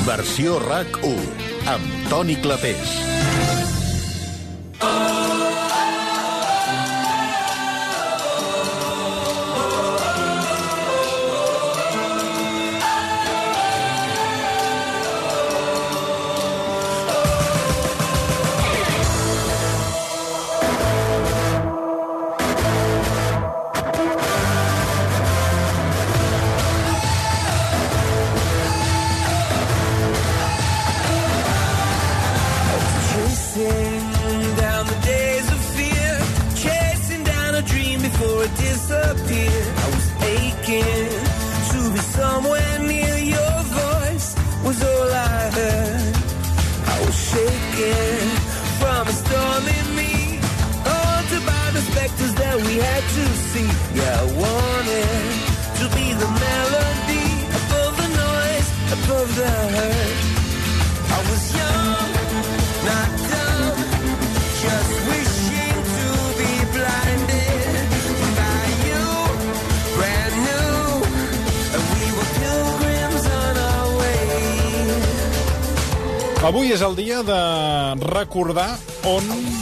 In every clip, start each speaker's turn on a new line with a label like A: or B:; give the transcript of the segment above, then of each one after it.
A: Versió RAC1, amb Toni Clapés.
B: Avui és el dia de recordar on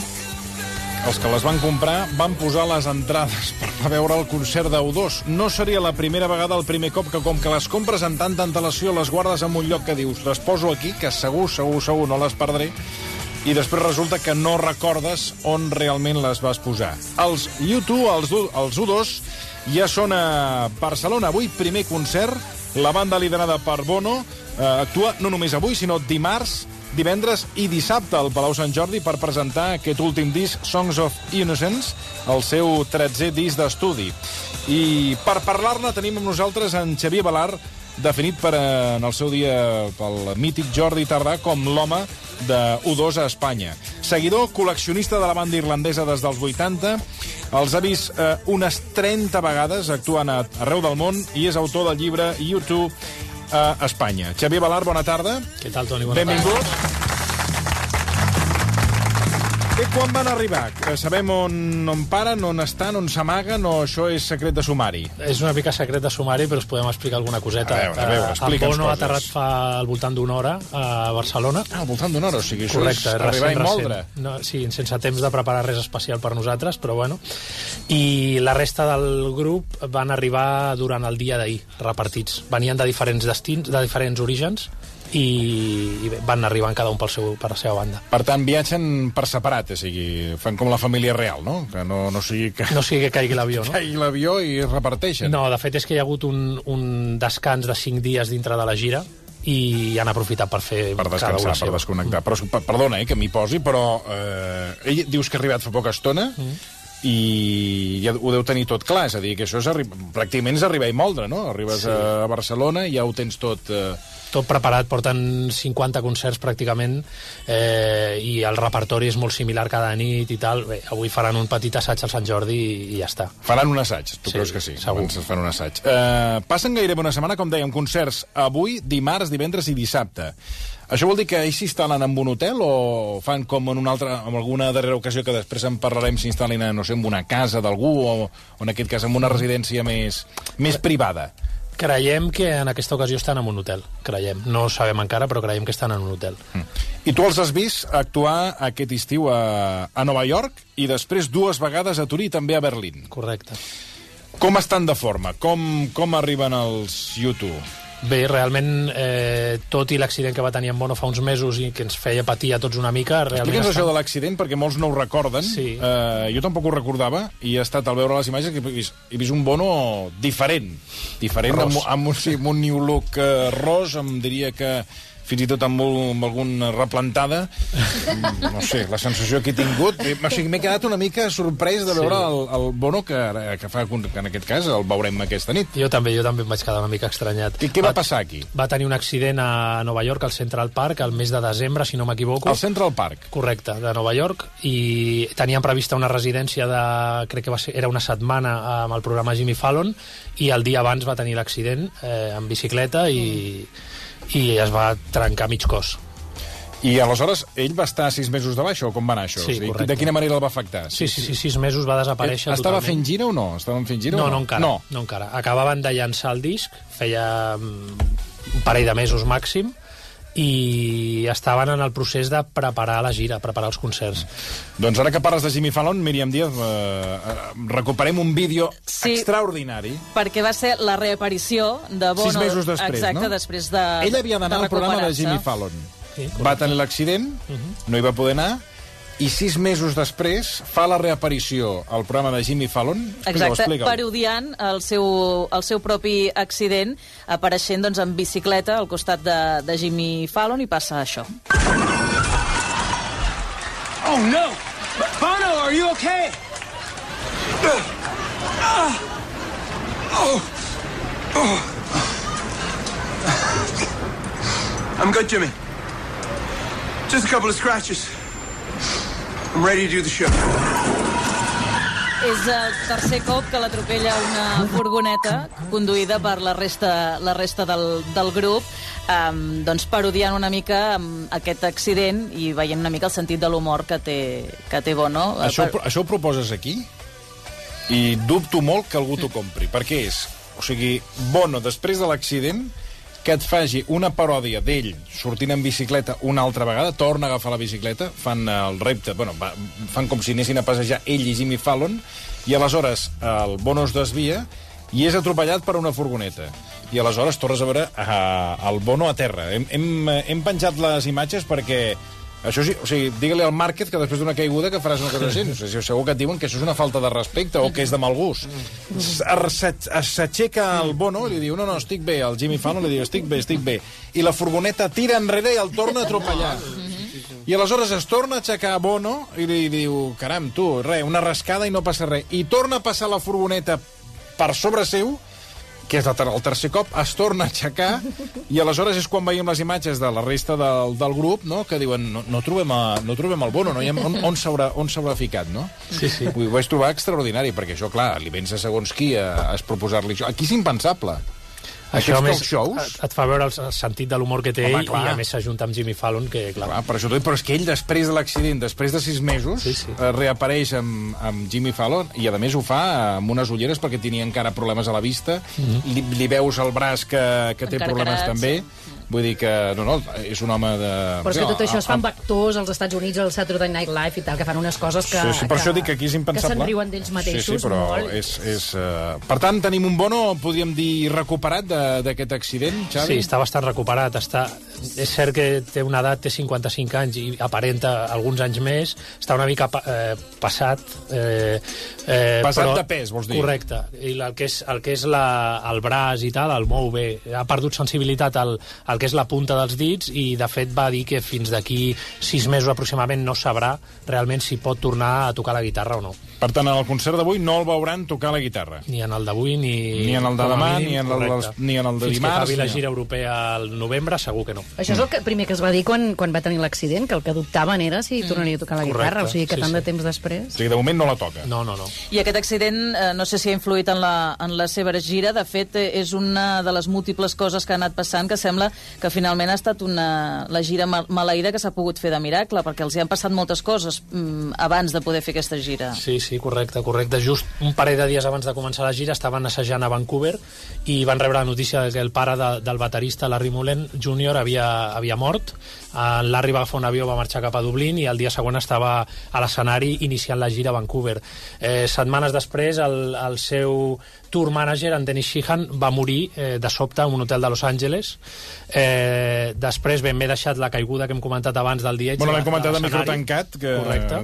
B: els que les van comprar van posar les entrades per anar a veure el concert d'U2. No seria la primera vegada, el primer cop, que com que les compres en tanta antelació les guardes en un lloc que dius les poso aquí, que segur no les perdré, i després resulta que no recordes on realment les vas posar. Els U2, els U2, ja són a Barcelona. Avui, primer concert, la banda liderada per Bono actua no només avui, sinó dimarts, divendres i dissabte al Palau Sant Jordi per presentar aquest últim disc, Songs of Innocence, el seu 13è disc d'estudi. I per parlar-ne tenim amb nosaltres en Xavier Balart, definit en el seu dia pel mític Jordi Tardà com l'home de U2 a Espanya. Seguidor, col·leccionista de la banda irlandesa des dels 80, els ha vist unes 30 vegades actuant arreu del món i és autor del llibre U2 a Espanya. Xavier Balart, bona tarda.
C: Què tal, Toni? Bona tarda.
B: Benvingut. Quan van arribar? Sabem on paren, on estan, on s'amaguen, o això és secret de sumari?
C: És una mica secret de sumari, però us podem explicar alguna coseta.
B: A veure, explica'ns
C: coses. Bono ha aterrat fa al voltant d'una hora a Barcelona.
B: Al voltant d'una hora, o sigui, això
C: correcte,
B: és arribar i moldre.
C: No, sí, sense temps de preparar res especial per nosaltres, però bueno. I la resta del grup van arribar durant el dia d'ahir, repartits. Venien de diferents destins, de diferents orígens, i van arribant cada un per la seva banda.
B: Per tant, viatgen per separat, o sigui, fan com la família real, no? Que no sigui que...
C: No sigui que caigui l'avió, no?
B: Caigui l'avió i es reparteixen.
C: No, de fet és que hi ha hagut un descans de 5 dies dintre de la gira i han aprofitat per fer cada una seva.
B: Per desconnectar. Però, perdona, que m'hi posi, però ell dius que ha arribat fa poca estona i ja ho deu tenir tot clar, és a dir, que això pràcticament és arribar i moldre, no? Arribes a Barcelona i ja ho tens tot...
C: Tot preparat, porten 50 concerts pràcticament i el repertori és molt similar cada nit i tal. Bé, avui faran un petit assaig al Sant Jordi i ja està.
B: Faran un assaig, tu creus que sí?
C: Segur.
B: Abans es fan un assaig. Passen gairebé una setmana, com dèiem, concerts avui, dimarts, divendres i dissabte. Això vol dir que ells s'instal·len en un hotel o fan com en alguna darrera ocasió que després en parlarem, s'instal·lin no sé, en una casa d'algú o en aquest cas en una residència més privada?
C: Creiem que en aquesta ocasió estan en un hotel, creiem. No ho sabem encara, però creiem que estan en un hotel.
B: I tu els has vist actuar aquest estiu a Nova York i després 2 vegades a Torí i també a Berlín.
C: Correcte.
B: Com estan de forma? Com arriben els U2?
C: Bé, realment, tot i l'accident que va tenir en Bono fa uns mesos i que ens feia patir a tots una mica...
B: Explica'ns això de l'accident, perquè molts no ho recorden.
C: Sí.
B: Jo tampoc ho recordava, i he estat al veure les imatges que he vist un Bono diferent, amb un new look ros, em diria que fins i tot amb alguna replantada. No sé, la sensació que he tingut... O sigui, m'he quedat una mica sorprès de veure el Bono que fa, que en aquest cas el veurem aquesta nit.
C: Jo també em vaig quedar una mica estranyat.
B: Què va passar aquí?
C: Va tenir un accident a Nova York, al Central Park, al mes de desembre, si no m'equivoco.
B: Al Central Park?
C: Correcte, de Nova York, i tenien prevista una residència crec que era una setmana amb el programa Jimmy Fallon, i el dia abans va tenir l'accident en bicicleta i es va trencar mig cos.
B: I aleshores ell va estar 6 mesos de baixa, o com va anar això?
C: Sí, correcte.
B: De quina manera el va afectar?
C: Sí, 6 mesos va desaparèixer
B: Estava
C: totalment.
B: fent gira o no? Estaven fent gira
C: no,
B: o no?
C: No encara. Acabaven de llançar el disc, feia un parell de mesos màxim, i estaven en el procés de preparar la gira, preparar els concerts.
B: Doncs ara que parles de Jimmy Fallon, Míriam Díaz, recuperem un vídeo extraordinari.
D: Perquè va ser la reaparició de Bono.
B: 6 mesos després,
D: exacte,
B: no?
D: Després de
B: Ell havia d'anar al programa de Jimmy Fallon.
C: Sí,
B: va tenir l'accident, no hi va poder anar, i 6 mesos després fa la reaparició al programa de Jimmy Fallon.
D: Exacte, parodiant el seu propi accident, apareixent doncs, en bicicleta al costat de Jimmy Fallon, i passa això.
E: Oh, no! Bono, are you okay? I'm good, Jimmy. Just a couple of scratches. I'm ready to do the show.
D: És el tercer cop que l'atropella una furgoneta conduïda per la resta del grup, doncs parodiant una mica aquest accident i veient una mica el sentit de l'humor que té Bono.
B: Això ho proposes aquí? I dubto molt que algú t'ho compri. Per què és? O sigui, Bono, després de l'accident, que et faci una paròdia d'ell sortint en bicicleta una altra vegada, torna a agafar la bicicleta, fan el repte, fan com si anessin a passejar ell i Jimmy Fallon, i aleshores el Bono es desvia i és atropellat per una furgoneta. I aleshores tornes a veure el Bono a terra. Hem penjat les imatges perquè això sí, o sigui, digue-li al Márquez que després d'una caiguda que faràs una cosa així. O sigui, segur que et diuen que això és una falta de respecte o que és de mal gust. S'aixeca el Bono i li diu, no, estic bé. El Jimmy Fallon li diu, estic bé. I la furgoneta tira enrere i el torna a atropellar. I aleshores es torna a aixecar Bono i li diu, caram, tu, una rascada i no passa res. I torna a passar la furgoneta per sobre seu, que és el tercer cop, es torna a aixecar, i aleshores és quan veiem les imatges de la resta del grup, no?, que diuen, no trobem el Bono, no? On s'haurà ficat, no?
C: Sí.
B: Ho vaig trobar extraordinari, perquè això, clar, li vens a segons qui a proposar-li això. Aquí és impensable.
C: Això,
B: Aquests
C: més,
B: talk-shows...
C: et fa veure el sentit de l'humor que té ell,
B: clar.
C: I a més s'ajunta amb Jimmy Fallon, que clar...
B: Però és que ell, després de l'accident, després de 6 mesos, reapareix amb Jimmy Fallon, i a més ho fa amb unes ulleres perquè tenia encara problemes a la vista, li veus el braç que té problemes també. Vull dir que, no, és un home de...
F: Però és que tot això es fa amb actors als Estats Units, al Saturday Night Live i tal, que fan unes coses que...
B: Sí, per això dic que aquí és impensable.
F: Que se'n riuen d'ells mateixos.
B: Sí, però
F: molt.
B: Per tant, tenim un Bono, podríem dir, recuperat d'aquest accident, Xavi?
C: Sí, està bastant recuperat. És cert que té una edat, té 55 anys i aparenta alguns anys més. Està una mica passat.
B: Passat de pes, vols dir?
C: Correcte. I el que és el braç i tal, el mou bé. Ha perdut sensibilitat al que és la punta dels dits i, de fet, va dir que fins d'aquí 6 mesos aproximadament no sabrà realment si pot tornar a tocar la guitarra o no.
B: Per tant, en el concert d'avui no el veuran tocar la guitarra.
C: Ni en el d'avui, ni
B: en el de demà, ni en el de dimarts.
C: Fins que acabi la gira europea al novembre, segur que no.
F: Això és el primer que es va dir quan va tenir l'accident, que el que dubtaven era si tornaria a tocar la guitarra, o sigui que tant de temps després...
B: O sigui, de moment no la toca.
C: No.
D: I aquest accident, no sé si ha influït en la seva gira, de fet, és una de les múltiples coses que ha anat passant, que sembla que finalment ha estat la gira maleïda que s'ha pogut fer de miracle, perquè els hi han passat moltes coses abans de poder fer aquesta gira.
C: Sí, correcte. Just un parell de dies abans de començar la gira estaven assajant a Vancouver i van rebre la notícia que el pare del baterista Larry Mullen Jr. havia mort. Larry va agafar un avió, va marxar cap a Dublín i el dia següent estava a l'escenari iniciant la gira a Vancouver. Setmanes després el seu tour manager, en Dennis Sheehan, va morir de sobte en un hotel de Los Angeles. Després m'he deixat la caiguda que hem comentat abans del Dietz.
B: L'hem comentat a micro tancat, que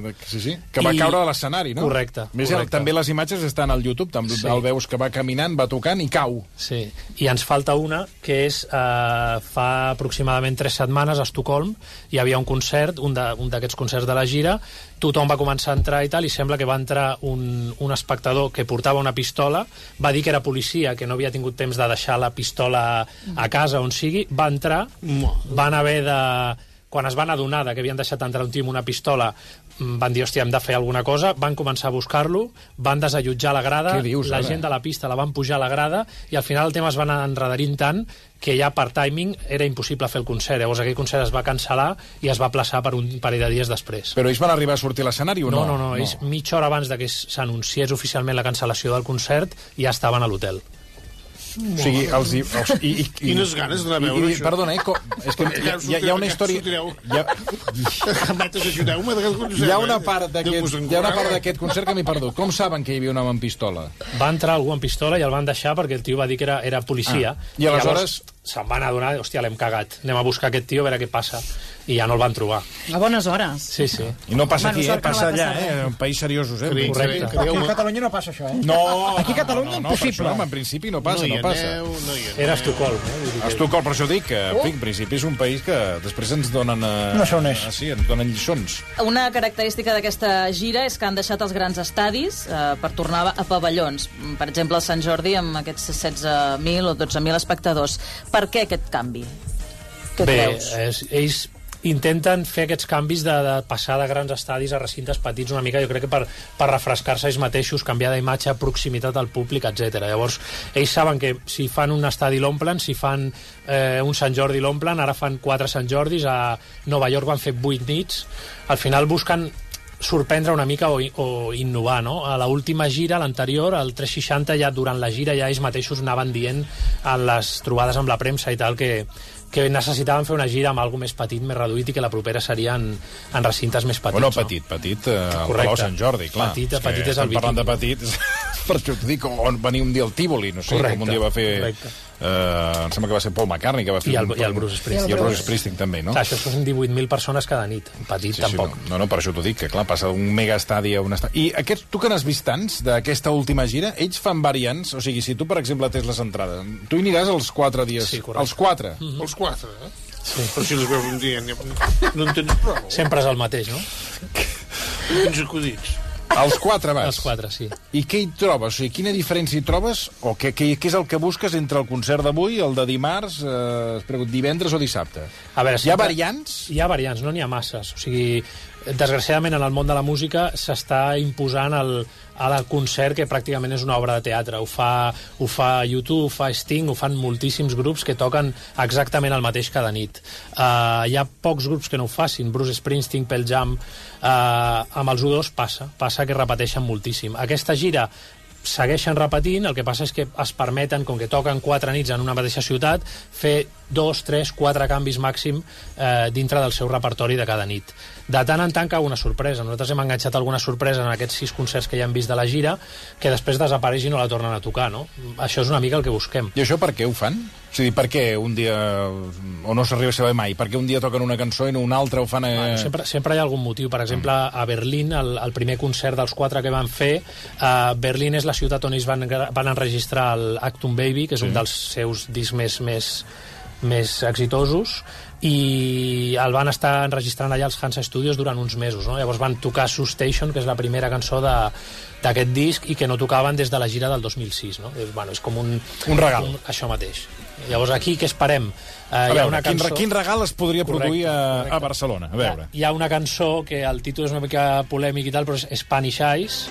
B: va caure a l'escenari, no?
C: Correcte.
B: També les imatges estan al YouTube, el veus que va caminant, va tocant i cau.
C: Sí, i ens falta una, que és fa aproximadament 3 setmanes a Estocolm hi havia un concert, un d'aquests concerts de la gira, tothom va començar a entrar i tal, i sembla que va entrar un espectador que portava una pistola, va dir que era policia, que no havia tingut temps de deixar la pistola a casa, on sigui, va entrar, van haver de... Quan es van adonar que havien deixat entrar un tio amb una pistola, van dir, hòstia, hem de fer alguna cosa, van començar a buscar-lo, van desallotjar la grada, la gent de la pista la van pujar a la grada, i al final el tema es va anar enredarint tant que ja per timing era impossible fer el concert. Llavors aquell concert es va cancel·lar i es va aplaçar per un parell de dies després.
B: Però ells van arribar a sortir a l'escenari o no?
C: No. Ells mitja hora abans de que s'anunciés oficialment la cancel·lació del concert ja estaven a l'hotel.
B: O sigui,
G: Quines ganes d'anar a veure això.
B: Perdona, és que hi ha una història... Hi ha una part d'aquest concert que m'he perdut. Com saben que hi havia un home amb pistola?
C: Va entrar algú amb pistola i el van deixar perquè el tio va dir que era policia.
B: I aleshores
C: se'n van adonar, hòstia, l'hem cagat. Anem a buscar aquest tio a veure què passa. I ja no el van trobar.
F: A bones hores.
C: Sí, sí.
B: I no passa aquí, passa allà, en país seriosos,
C: Correcte.
H: Aquí a Catalunya no passa això,
B: No!
H: Aquí a Catalunya impossible.
B: En principi no passa, no passa.
C: Era Estocolm.
B: Estocolm, per això dic que, en principi, és un país que després ens donen...
H: No sé on és.
B: Sí, ens donen lliçons.
D: Una característica d'aquesta gira és que han deixat els grans estadis per tornar a pavellons. Per exemple, el Sant Jordi, amb aquests 16.000 o 12.000 espectadors. Per què aquest canvi? Què creus?
C: Ells intenten fer aquests canvis de passar de grans estadis a recintes petits una mica, jo crec que per refrescar-se ells mateixos, canviar d'imatge, proximitat al públic, etc. Llavors, ells saben que si fan un estadi l'omplen, si fan un Sant Jordi l'omplen, ara fan 4 Sant Jordis, a Nova York van fer 8 nits, al final busquen sorprendre una mica o innovar, no? A l'última gira, l'anterior, el 360, ja durant la gira ja ells mateixos anaven dient en les trobades amb la premsa i tal que necessitaven fer una gira amb alguna més petit, més reduït, i que la propera seria en recintes més petits.
B: Bueno, petit, al Palau Sant Jordi, clar.
C: Petit és el
B: parlant de petit, per això t'ho dic, on venia un dia el Tívoli, no sé, com un dia va fer... em sembla que va ser Paul McCartney que va fer...
C: I el Bruce Springsteen.
B: I el Bruce Springsteen també, no?
C: Clar, això són 18.000 persones cada nit. Petit, tampoc.
B: No, per això t'ho dic, que clar, passa d'un megaestadi a un estadi. I tu que n'has vist tants d'aquesta última gira, ells fan variants, o sigui, si tu, per exemple, tens les entrades, tu hi aniràs els 4 dies.
C: Sí, correcte.
B: Els 4?
G: Els 4, eh? Sí. Però si els veus un dia no en tens prou.
C: Sempre és el mateix, no?
G: Quins acudits.
B: Els 4 vas?
C: Els 4, sí.
B: I què hi trobes? O sigui, quina diferència hi trobes? O què és el que busques entre el concert d'avui, el de dimarts, divendres o dissabte?
C: A veure,
B: hi ha variants?
C: Hi ha variants, no n'hi ha masses. O sigui, desgraciadament en el món de la música s'està imposant el concert, que pràcticament és una obra de teatre. Ho fa YouTube, ho fa Sting, ho fan moltíssims grups que toquen exactament el mateix cada nit. Hi ha pocs grups que no ho facin. Bruce Springsteen, Pearl Jam, amb els U2 passa que repeteixen moltíssim. Aquesta gira segueixen repetint, el que passa és que es permeten, com que toquen 4 nits en una mateixa ciutat, fer 2, 3, 4 canvis màxim dintre del seu repertori de cada nit. De tant en tant cau una sorpresa. Nosaltres hem enganxat alguna sorpresa en aquests 6 concerts que ja hem vist de la gira, que després desapareix i no la tornen a tocar, no? Això és una mica el que busquem.
B: I això per què ho fan? O sigui, per què un dia... o no s'arriba a saber mai? Per què un dia toquen una cançó i un altre ho fan...
C: Sempre hi ha algun motiu. Per exemple, a Berlín, el primer concert dels 4 que van fer, Berlín és la ciutat on ells van enregistrar l'Actum Baby, que és un dels seus discs més exitosos, i el van estar enregistrant allà als Hansa Studios durant uns mesos, no? Llavors van tocar Sus Station, que és la primera cançó d'aquest disc, i que no tocaven des de la gira del 2006, no? És com un
B: regal.
C: Això mateix. Llavors aquí què esperem?
B: A veure, quin regal es podria produir a Barcelona? A veure.
C: Hi ha una cançó que el títol és una mica polèmic i tal, però és Spanish Eyes,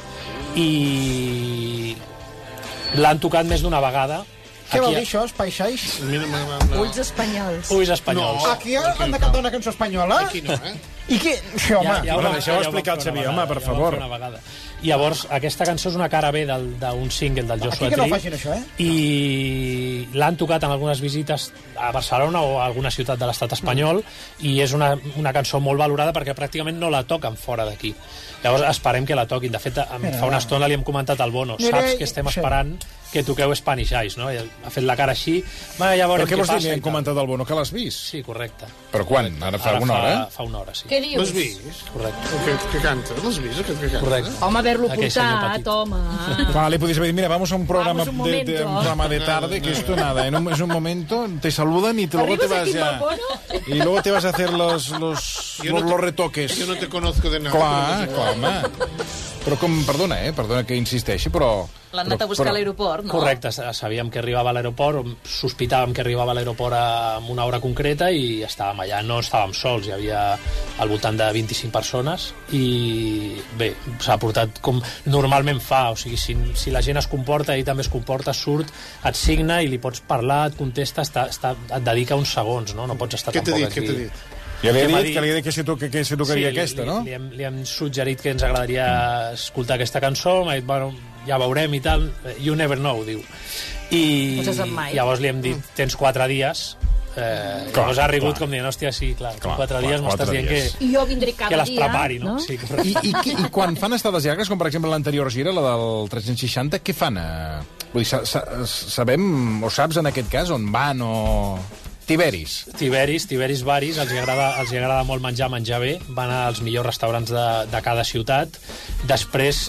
C: i l'han tocat més d'una vegada.
H: Què vol dir això, Espaixais?
F: Ulls espanyols.
C: Ulls espanyols.
H: Aquí han de cantar una cançó espanyola?
G: Aquí no, eh?
H: I què? Sí, home.
B: Deixeu explicar el Xavier, home, per favor.
C: Llavors, aquesta cançó és una cara B d'un single del Joshua Tree.
H: Aquí que no facin això, eh?
C: I l'han tocat en algunes visites a Barcelona o a alguna ciutat de l'estat espanyol, i és una cançó molt valorada perquè pràcticament no la toquen fora d'aquí. Llavors esperem que la toquin. De fet, fa una estona li hem comentat al Bono, saps que estem esperant que toqueu Spanish Eyes, no? Ha fet la cara així. Ja
B: però què vols dir, li hem comentat al Bono? Que l'has vist?
C: Sí, correcte.
B: Però quan? Ara fa una hora?
C: Fa una hora, sí.
F: Què dius?
G: L'has vist?
C: Correcte.
G: Que canta? L'has vist, aquest que canta?
C: Correcte.
F: Home, haver-lo portat, home.
B: Vale, podéis haber dicho, mira, vamos a un programa de tarde, que esto nada, es un momento, te saludan y luego te vas ya... Y luego te vas a hacer los retoques.
G: Yo no te conozco de nada.
B: Clar, home. Però perdona que insisteixi, però...
D: L'han anat a buscar a l'aeroport, no?
C: Correcte, sabíem que arribava a l'aeroport, sospitàvem que arribava a l'aeroport en una hora concreta i estàvem allà, no estàvem sols, hi havia al voltant de 25 persones i bé, s'ha portat com normalment fa, o sigui, si la gent es comporta, ell també es comporta, surt, et signa i li pots parlar, et contesta, et dedica uns segons, no? No pots estar tampoc aquí...
G: Què t'ha dit?
B: I havia dit que li havia dit que si tocaria aquesta, no?
C: Li hem suggerit que ens agradaria escoltar aquesta cançó, m'ha dit, bueno, ja veurem i tal, you never know, diu. I llavors li hem dit, tens 4 dies, llavors ha rigut com dient, hòstia, sí, clar, 4 dies m'estàs dient que les prepari, no?
B: I quan fan estades llargues, com per exemple l'anterior gira, la del 360, què fan? Vull dir, sabem, o saps en aquest cas, on van o... Tiberis varis, els agrada molt menjar bé, van als millors restaurants de cada ciutat. Després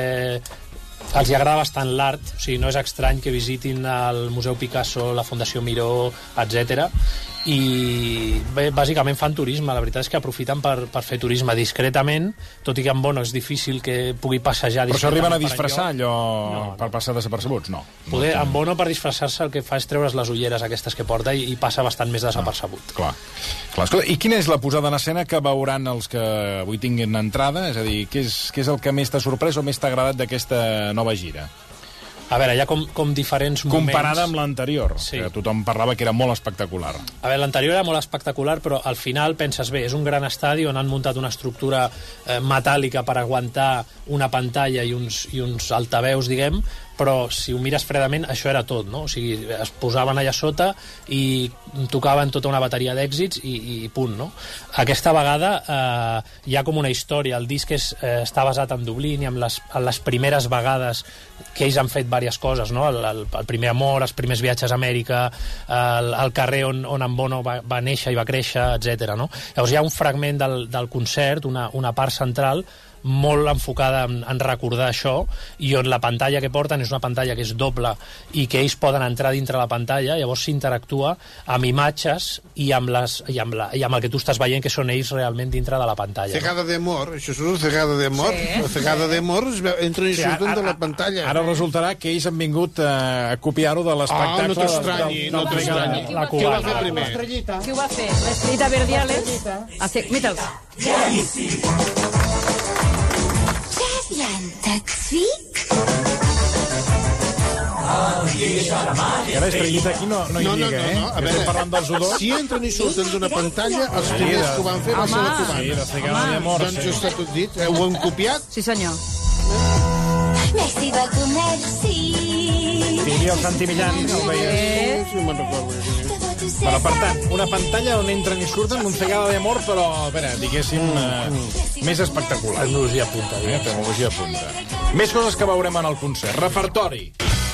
B: els agrada bastant l'art, o sigui, no és estrany que visitin el Museu Picasso, la Fundació Miró, etc. I bé, bàsicament fan turisme. La veritat és que aprofiten per fer turisme discretament, tot i que en Bono és difícil que pugui passejar discretament. Però s'arriben a disfressar allò per passar desapercebuts? No.
C: Poder, en Bono, per disfressar-se, el que fa és treure's les ulleres aquestes que porta i passa bastant més desapercebut.
B: Clar. Escolta, i quina és la posada en escena que veuran els que avui tinguin entrada? És a dir, què és el que més t'ha sorprès o més t'ha agradat d'aquesta nova gira?
C: A veure, hi ha com diferents moments...
B: Comparada amb l'anterior, que tothom parlava que era molt espectacular.
C: A veure, l'anterior era molt espectacular, però al final penses, bé, és un gran estadi on han muntat una estructura metàl·lica per aguantar una pantalla i uns altaveus, diguem, però si ho mires fredament, això era tot, no? O sigui, es posaven allà sota i tocaven tota una bateria d'èxits i punt, no? Aquesta vegada hi ha com una història. El disc està basat en Dublín i en les primeres vegades que ells han fet diverses coses, no? El primer amor, els primers viatges a Amèrica, el carrer on en Bono va néixer i va créixer, etc. No? Llavors hi ha un fragment del concert, una part central, molt enfocada en recordar això, i on la pantalla que porten és una pantalla que és doble i que ells poden entrar dintre la pantalla, llavors s'interactua amb imatges i amb el que tu estàs veient, que són ells realment dintre de la pantalla.
G: Cegada d'amor, això és una cegada d'amor. La cegada d'amor entren i surten de la pantalla.
B: Ara resultarà que ells han vingut a copiar-ho de l'espectacle.
G: No t'estranyi.
C: Qui ho va fer
G: primer?
F: Qui ho va fer? L'estrellita Verdiales. Míra'ls.
B: I ara Estrellita aquí no hi llega, eh?
G: A veure,
B: parlant dels odors.
G: Si entren i surten d'una pantalla, els primers que ho van fer va ser la cubana.
B: Sí, la cegada d'amor.
G: Doncs està tot dit. Ho hem copiat?
F: Sí, senyor.
B: I el Santi Millán, el veies.
G: Sí, me'n recordo.
B: Però, per tant, una pantalla on entren i surten, un cegada d'amor, però, a veure, diguéssim, més espectacular.
C: Tecnologia punta.
B: Tecnologia punta. Més coses que veurem en el concert. Repertori.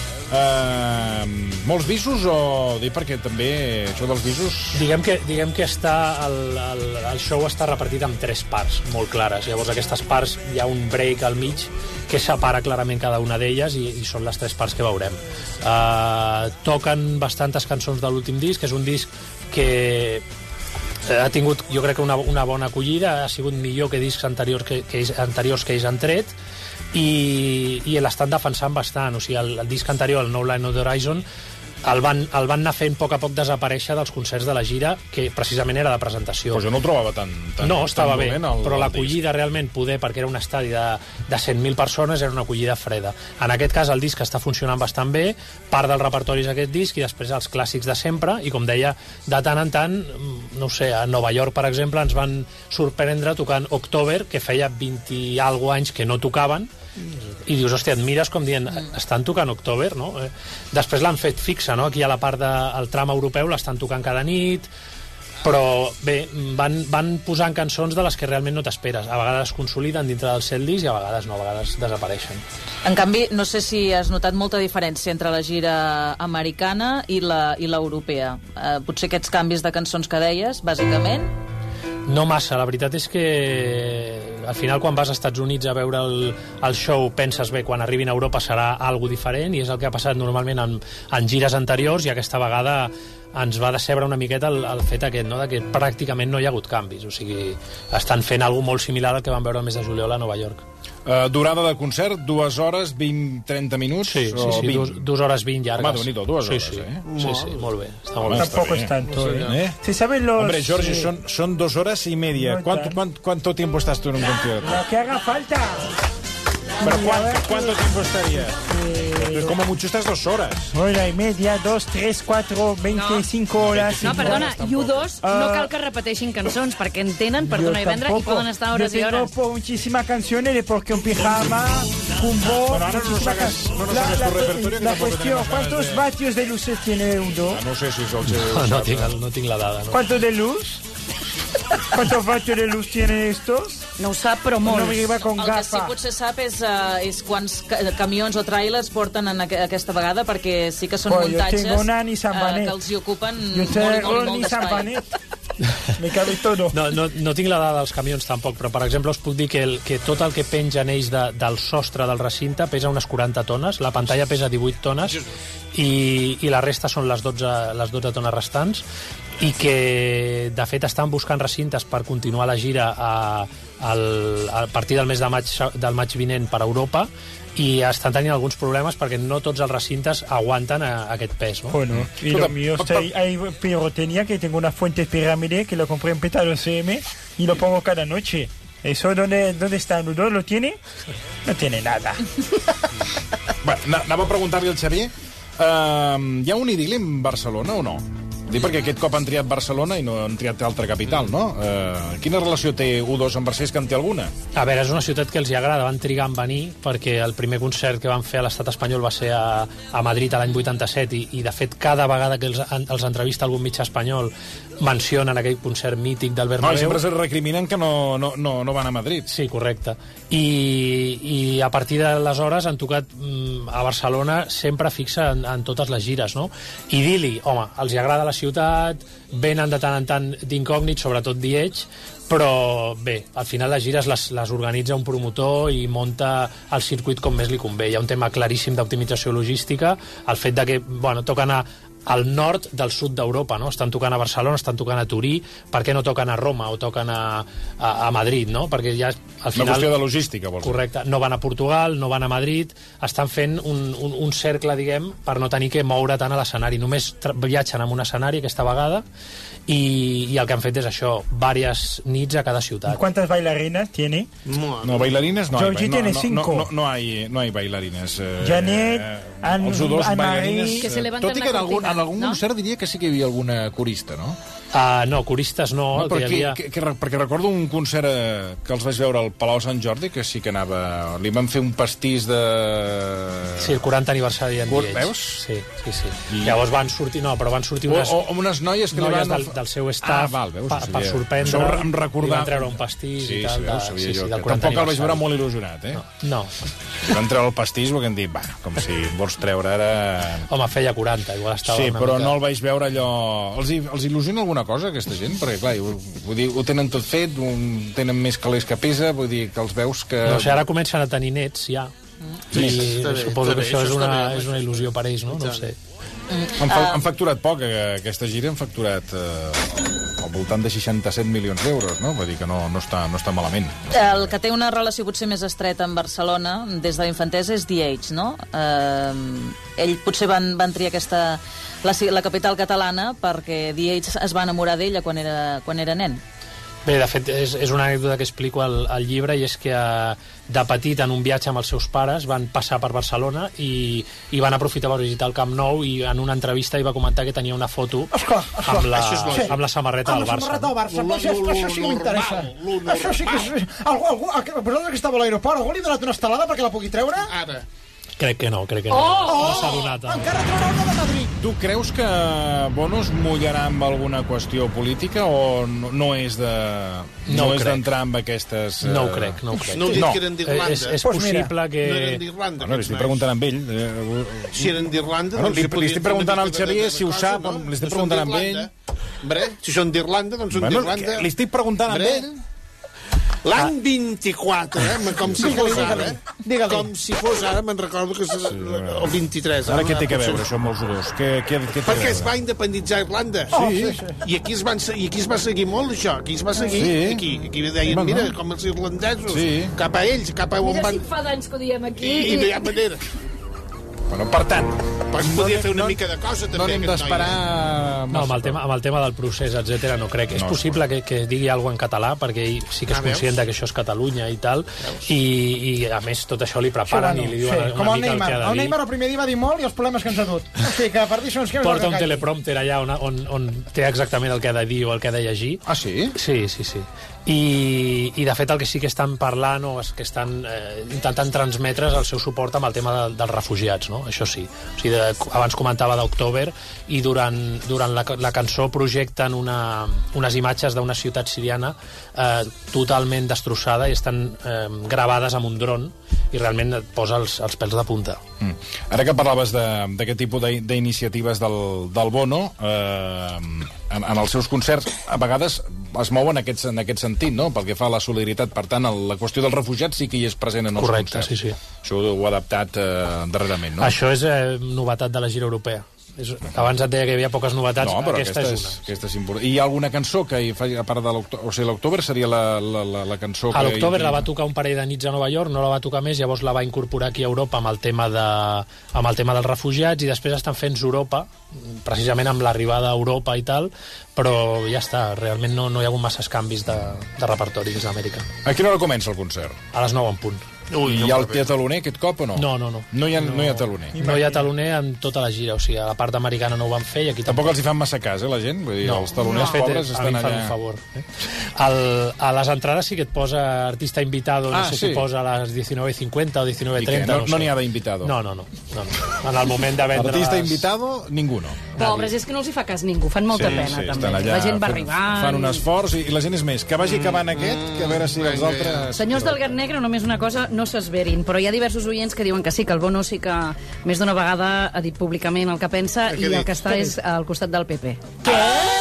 B: Molts bisos o... Dic perquè també això dels bisos...
C: Diguem que el show està repartit en 3 parts molt clares. Llavors aquestes parts hi ha un break al mig que separa clarament cada una d'elles i són les 3 parts que veurem. Toquen bastantes cançons de l'últim disc, és un disc que ha tingut, jo crec que una bona acollida, ha sigut millor que discs anteriors que ells han tret, i l'estan defensant bastant. O sigui, el disc anterior, el No Line of the Horizon, el van anar fent a poc desaparèixer dels concerts de la gira, que precisament era de presentació.
B: Però jo no ho trobava tan
C: no, estava bé, però
B: l'acollida
C: realment, perquè era un estadi de 100.000 persones, era una acollida freda. En aquest cas el disc està funcionant bastant bé, part del repertori és aquest disc i després els clàssics de sempre, i com deia, de tant en tant, no ho sé, a Nova York, per exemple, ens van sorprendre tocant October, que feia 20 i alguna anys que no tocaven, i dius, hòstia, et mires com dient estan tocant October, no? Després l'han fet fixa, no? Aquí a la part del tram europeu l'estan tocant cada nit, però bé, van posant cançons de les que realment no t'esperes. A vegades consoliden dintre del setlist i a vegades no, a vegades desapareixen.
D: En canvi, no sé si has notat molta diferència entre la gira americana i l'europea. Potser aquests canvis de cançons que deies, bàsicament...
C: No massa, la veritat és que al final quan vas als Estats Units a veure el show penses, bé, quan arribin a Europa serà algo diferent, i és el que ha passat normalment en gires anteriors, i aquesta vegada ens va decebre una miqueta el fet aquest, no? De que pràcticament no hi ha hagut canvis, o sigui, estan fent alguna molt similar al que vam veure el mes de juliol a Nova York.
B: Durada de concert, 2 hores, 20-30 minuts?
C: Sí, 2 hores 20 llargues.
B: Home, déu-n'hi-do, 2 hores,
C: Sí, molt bé. Está molt bé.
I: Tampoco es tanto, ¿eh? ¿Sí saben los...?
B: Hombre, Jorge, son 2 horas y media. ¿Cuánto tiempo estás tú en un concierto?
I: Lo que haga falta.
B: ¿Pero cuánto tiempo estarías? como mucho estas 2 horas.
I: Hora y media, 2, 3, 4, 25 horas.
F: No, perdona, i U2 no cal que repeteixin cançons, perquè en tenen per donar i vendre i poden estar hores i hores.
I: Yo tengo muchísimas canciones de Porque un pijama, Kumbo...
B: Bueno, ahora no saques tu repertorio.
I: La cuestión, ¿cuántos vatios de luces tiene U2?
B: No sé si és el
C: No tinc la dada. No.
I: ¿Cuántos de luz? ¿Cuántos vatios de luz tienen estos?
F: No ho sap, però molt.
I: No me iba con
D: El que sí
I: gafa.
D: potser sap és quants camions o trailers porten aquesta vegada, perquè sí que són muntatges
I: yo tengo una Nissan Vanette.
D: que els hi ocupen
I: Yo tengo
D: molt
I: Nissan
D: d'espai.
I: Vanette. Me cabe todo.
C: No tinc la dada dels camions tampoc, però per exemple us puc dir que tot el que penja en ells del sostre del recinte pesa unes 40 tones, la pantalla pesa 18 tones i la resta són les 12 tones restants, i que de fet estan buscant recintes per continuar la gira a partir del mes del maig vinent per Europa, i estan tenint alguns problemes perquè no tots els recintes aguanten aquest pes, ¿no?
I: Bueno, y lo mío hay pirotecnia, que tengo una fuente pirámide que lo compré en Petalo CM y lo pongo cada noche. ¿Eso dónde está? ¿Nudo lo tiene? No tiene nada.
B: Bueno, anava a preguntar-li al Xavier, hi ha un idili en Barcelona o no? Dic perquè aquest cop han triat Barcelona i no han triat altra capital, no? Quina relació té U2 amb Barcelona, que en té alguna?
C: A veure, és una ciutat que els hi agrada, van trigar en venir, perquè el primer concert que van fer a l'estat espanyol va ser a Madrid l'any 87, i de fet cada vegada que els entrevista algun mitjà espanyol mencionen aquell concert mític del Bernabéu.
B: No, sempre se recriminen que no van a Madrid.
C: Sí, correcte. I a partir d'aleshores han tocat a Barcelona sempre fixa en totes les gires, no? Idili, home, els hi agrada la ciutat, venen de tant en tant d'incògnits, sobretot Diech, però bé, al final les gires les organitza un promotor i monta el circuit com més li convé. Hi ha un tema claríssim d'optimització logística, el fet de que, bueno, toquen al nord del sud d'Europa, no? Estan tocant a Barcelona, estan tocant a Turí, per què no toquen a Roma o toquen a Madrid, no? Perquè ja al final...
B: Una qüestió de logística, vols dir.
C: Correcte. No van a Portugal, no van a Madrid, estan fent un cercle, diguem, per no tenir que moure tant a l'escenari. Només viatgen amb un escenari aquesta vegada i el que han fet és això, diverses nits a cada ciutat.
I: ¿Cuántas bailarinas tiene?
B: No, bailarines no
I: Georgie
B: hay.
I: tiene 5.
B: No hay bailarines.
I: Janet,
B: els U2 bailarines...
F: Que se levanten
B: Tot i que en algun
F: ¿no?
B: concert diria que sí que hi havia alguna corista, no?
C: No, coristes no. El que hi havia...
B: perquè recordo un concert que els vaig veure al Palau Sant Jordi, que sí que anava... Li van fer un pastís de...
C: Sí, el 40 aniversari en Diech.
B: Veus?
C: Sí. Llavors van sortir... No, però van sortir unes...
B: O unes noies que li van...
C: del seu staff per sorprendre.
B: Això em recordar...
C: Li van treure un pastís i tal.
B: Sí, tampoc el vaig veure molt il·lusionat, eh?
C: No.
B: Li van treure el pastís perquè han dit, bueno, com si vols treure ara...
C: Home, feia 40, igual estava
B: sí,
C: una
B: però
C: mica...
B: no el vaig veure allò... Els il·lusiona alguna cosa, aquesta gent? Perquè, clar, vull dir, ho tenen tot fet, tenen més calés que pesa, vull dir, que els veus que...
C: No sé, ara comencen a tenir nets, ja. I suposo que això és una il·lusió per ells, no? No ho sé.
B: Han facturat poc, aquesta gira, han facturat al voltant de 67 milions d'euros, no? Vull dir que no està malament.
D: El que té una relació potser més estreta amb Barcelona des de la infantesa és Diech, no? Ell potser van triar la capital catalana perquè Diech es va enamorar d'ella quan era nen.
C: Bé, de fet, és una anècdota que explico al llibre, i és que de petit, en un viatge amb els seus pares, van passar per Barcelona i van aprofitar per visitar el Camp Nou, i en una entrevista va comentar que tenia una foto amb la samarreta del Barça.
H: Amb la samarreta del Barça. Això sí que m'interessa. Això sí que és... Vosaltres que estava a l'aeroport, algú li ha donat una estelada perquè la pugui treure?
B: Ara.
C: Crec que no. No s'ha donat.
H: Encara traurà una de Madrid.
B: Tu creus que Bono es mullarà amb alguna qüestió política o no és d'entrar amb aquestes...
C: No ho crec.
G: No heu dit que eren d'Irlanda.
C: És possible que...
G: No eren d'Irlanda.
B: Li estic preguntant amb ell.
G: Si eren d'Irlanda...
B: Li estic preguntant al Xavier si ho sap, li estic preguntant amb ell.
G: Si són d'Irlanda, doncs són d'Irlanda.
B: Li estic preguntant amb ell.
G: L'any 24, com si fos ara, com si fos ara, me'n recordo que és el 23.
B: Ara què té que veure això amb els U2?
G: Perquè es va independitzar Irlanda.
B: Sí.
G: I aquí es va seguir molt, això. Aquí es va seguir. Aquí deien, mira, com els irlandesos, cap a ells, cap a on van...
F: Mira si fa d'anys que ho diem aquí.
G: I no hi ha manera.
B: Bueno, per tant...
G: Podia fer una mica de cosa, també.
B: No anem d'esperar...
C: No, amb el tema del procés, etc no crec. És possible que digui alguna cosa en català, perquè ell sí que és conscient que això és Catalunya i tal, i a més tot això li preparen i li diuen una mica el que ha de dir.
H: El Neymar el primer dia va dir molt i els problemes que ens ha dut. O sigui que a partir d'això...
C: Porta un teleprompter allà on té exactament el que ha de dir o el que ha de llegir.
B: Ah, sí?
C: Sí. I de fet el que sí que estan parlant o que estan intentant transmetre és el seu suport amb el tema dels refugiats, no? Això sí. O sigui, abans comentava d'October i durant la cançó projecten unes imatges d'una ciutat siriana totalment destrossada i estan gravades amb un dron i realment et posa els pèls de punta.
B: Ara que parlaves d'aquest tipus d'iniciatives del Bono, en els seus concerts a vegades es mouen en aquest sentit, no? Pel que fa a la solidaritat. Per tant, la qüestió dels refugiats sí que hi és present en els concerts.
C: Correcte, sí.
B: Això ho ha adaptat darrerament, no?
C: Això és novetat de la gira europea. Abans et deia que hi havia poques novetats,
B: no, però
C: aquesta és una.
B: Aquesta és important. I hi ha alguna cançó que hi fa, a part de l'October, o sigui, l'October seria la cançó que...
C: A l'October la va tocar un parell de nits a Nova York, no la va tocar més, llavors la va incorporar aquí a Europa amb el tema dels refugiats, i després estan fent Europa, precisament amb l'arribada a Europa i tal, però ja està, realment no hi ha hagut masses canvis de repertori des d'Amèrica.
B: A quina hora comença el concert?
C: A les 9 en punt.
B: I hi ha el taloner aquest cop o no?
C: No.
B: No hi ha taloner?
C: No hi ha taloner en tota la gira, o sigui, a la part americana no ho van fer i aquí
B: tampoc els hi fan massa cas, la gent? Vull dir, els taloners pobres estan allà...
C: A mi fan un favor. A les entrades sí que et posa artista invitado, no sé si posa a les 19:50 o 19:30.
B: No n'hi ha d'invitado?
C: No. En el moment de vendre...
B: Artista invitado, ninguno.
F: Pobres, és que no els hi fa cas ningú, fan molta pena, també. La gent va arribar...
B: Fan un esforç, i la gent és més, que vagi acabant aquest, que a veure si els altres...
F: Senyors del Gat Negre, només una cosa, no s'esverin, però hi ha diversos oients que diuen que sí, que el Bono sí que més d'una vegada ha dit públicament el que pensa i el que està és al costat del PP. Què?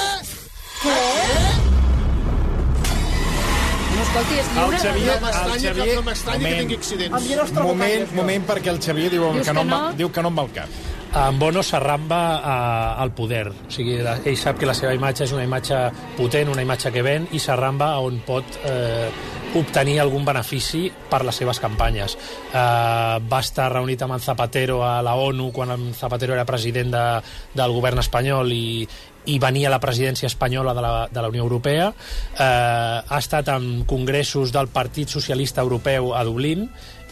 F: No, escolti, és lliure...
G: No m'estranya que tingui accidents.
B: Moment, perquè el Xavier diu que no amb el cap.
C: En Bono s'arramba al poder. O sigui, ell sap que la seva imatge és una imatge potent, una imatge que ven, i s'arramba on pot obtenir algun benefici per les seves campanyes. Va estar reunit amb en Zapatero a la ONU quan en Zapatero era president del govern espanyol i venia a la presidència espanyola de la Unió Europea. Ha estat en congressos del Partit Socialista Europeu a Dublín,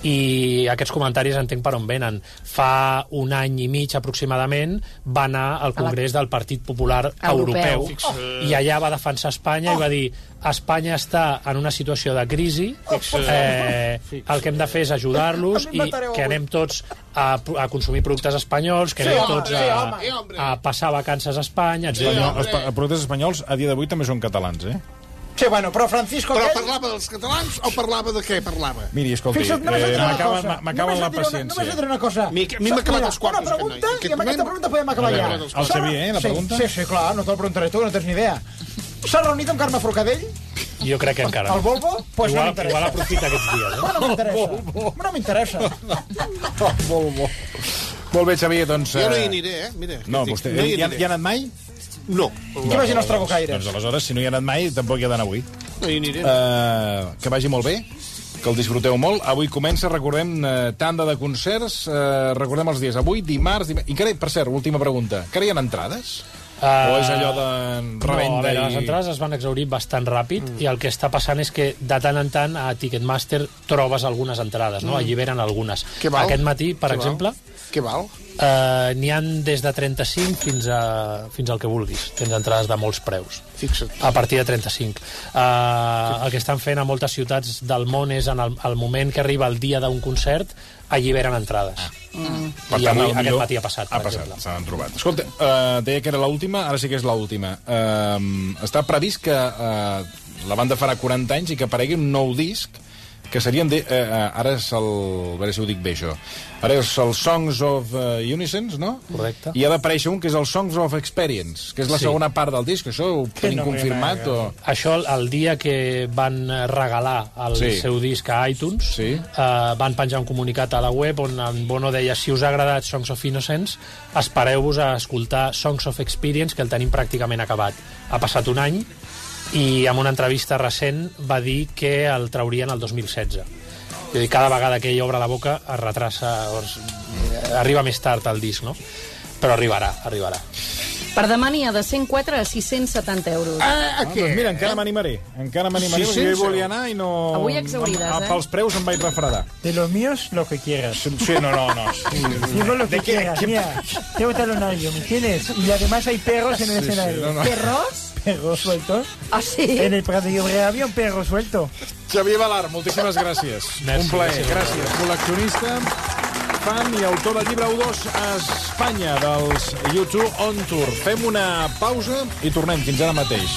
C: i aquests comentaris entenc per on venen. Fa un any i mig aproximadament va anar al Congrés del Partit Popular Europeu i allà va defensar Espanya i va dir: Espanya està en una situació de crisi, el que hem de fer és ajudar-los i que anem tots a consumir productes espanyols, que anem tots a passar vacances a Espanya, etc.
B: Els productes espanyols a dia d'avui també són catalans, eh?
H: Sí, bueno, però Francisco...
G: Però parlava dels catalans o parlava de què parlava?
B: Miri, escolti, m'acaben la paciència.
H: Només et diré una cosa.
G: A mi m'ha acabat els quartos.
H: Una pregunta, i amb aquesta pregunta podem acabar ja.
B: El Xavier, la pregunta?
H: Sí, clar, no te'l preguntaré tu, no tens ni idea. S'ha reunit amb Carme Forcadell?
C: Jo crec que encara.
H: El Volvo? Pues no m'interessa.
C: Igual aprofita aquests dies, eh?
H: No m'interessa.
B: El Volvo. Molt bé, Xavier, doncs...
G: Jo no hi aniré, Mira.
B: No, vostè... Hi ha anat mai?
G: No.
H: Que vagin els trabucaires.
B: Doncs aleshores, si no hi ha anat mai, tampoc hi ha d'anar avui.
G: No hi aniré.
B: Que vagi molt bé, que el disfruteu molt. Avui comença, recordem, tanda de concerts. Recordem els dies. Avui, dimarts... I encara, per cert, última pregunta. Encara hi ha entrades? O és allò de revenda?
C: No, a veure, les entrades es van exhaurir bastant ràpid i el que està passant és que de tant en tant a Ticketmaster trobes algunes entrades, no? Alliberen algunes. Aquest matí, per exemple...
G: Què val?
C: N'hi han des de 35 fins al que vulguis. Tens entrades de molts preus.
G: Fixa't.
C: A partir de 35. El que estan fent a moltes ciutats del món és, en el moment que arriba el dia d'un concert, alliberen entrades. I avui, aquest matí ha passat, per exemple.
B: S'han trobat. Escolta, deia que era l'última, ara sí que és l'última. Està previst que la banda farà 40 anys i que aparegui un nou disc que serien ara és el... A veure si ho dic bé, això. Ara és el Songs of Unisons, no?
C: Correcte.
B: I ha d'aparèixer un que és el Songs of Experience, que és la segona part del disc. Això ho tenim confirmat?
C: Això, el dia que van regalar el seu disc a iTunes, van penjar un comunicat a la web on en Bono deia: si us ha agradat Songs of Innocence, espereu-vos a escoltar Songs of Experience, que el tenim pràcticament acabat. Ha passat un any, i en una entrevista recent va dir que el traurien el 2016. És a dir, cada vegada que ell obre la boca es retrassa. arriba més tard el disc, no? Però arribarà.
F: Per demà n'hi ha de 104 a 670 euros.
B: Doncs mira, encara m'animaré. Perquè jo hi volia anar i no...
F: Avui exaurides,
B: Pels preus em vaig refredar.
I: De los míos, lo que quieras.
B: Sí, no.
I: Digo lo que quieras, mira, tengo talonario, ¿me entiendes? Y además hay perros en el escenario.
F: ¿Perros?
I: Perros sueltos.
F: Ah, sí?
I: En el Prat de Llobregat había un perro suelto.
B: Xavier Balar, moltíssimes gràcies. Un plaer, gràcies. Col·leccionista, fan i autor del llibre U2 a Espanya, dels U2 On Tour. Fem una pausa i tornem fins ara mateix.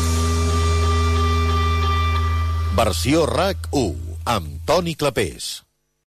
A: Versió RAC 1, amb Toni Clapés.